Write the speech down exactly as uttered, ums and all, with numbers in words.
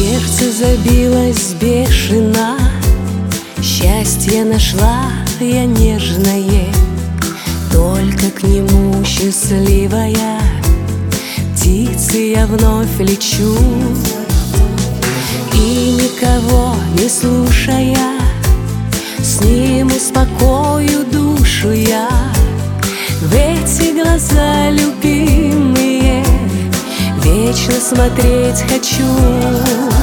Сердце забилось бешено, счастье нашла я нежное, только к нему счастливая птицей я вновь лечу. И никого не слушая, с ним успокою душу я. В эти глаза любимые вечно смотреть хочу.